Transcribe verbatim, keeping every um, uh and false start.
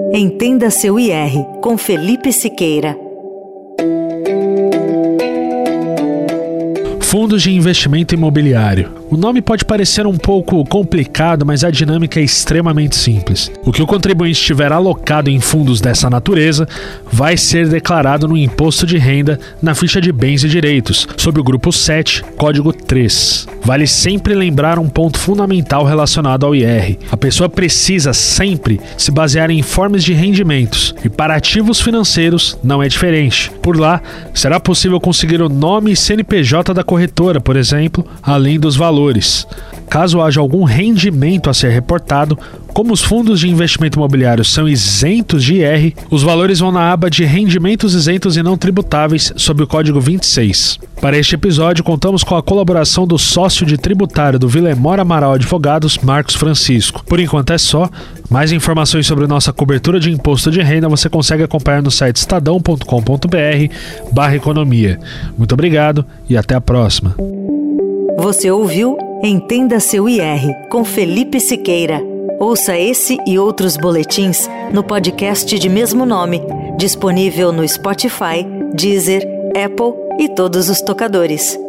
Entenda seu I R, com Felipe Siqueira. Fundos de investimento imobiliário. O nome pode parecer um pouco complicado, mas a dinâmica é extremamente simples. O que o contribuinte tiver alocado em fundos dessa natureza vai ser declarado no imposto de renda na ficha de bens e direitos, sob o grupo sete, código três. Vale sempre lembrar um ponto fundamental relacionado ao I R. A pessoa precisa sempre se basear em informes de rendimentos, e para ativos financeiros não é diferente. Por lá, será possível conseguir o nome e C N P J da corretora, por exemplo, além dos valores. Caso haja algum rendimento a ser reportado, como os fundos de investimento imobiliário são isentos de I R, os valores vão na aba de rendimentos isentos e não tributáveis sob o código vinte e seis. Para este episódio, contamos com a colaboração do sócio de tributário do Vilemor Amaral Advogados, Marcos Francisco. Por enquanto é só. Mais informações sobre nossa cobertura de imposto de renda você consegue acompanhar no site estadão ponto com ponto b r barra economia. Muito obrigado e até a próxima. Você ouviu Entenda seu I R, com Felipe Siqueira. Ouça esse e outros boletins no podcast de mesmo nome, disponível no Spotify, Deezer, Apple e todos os tocadores.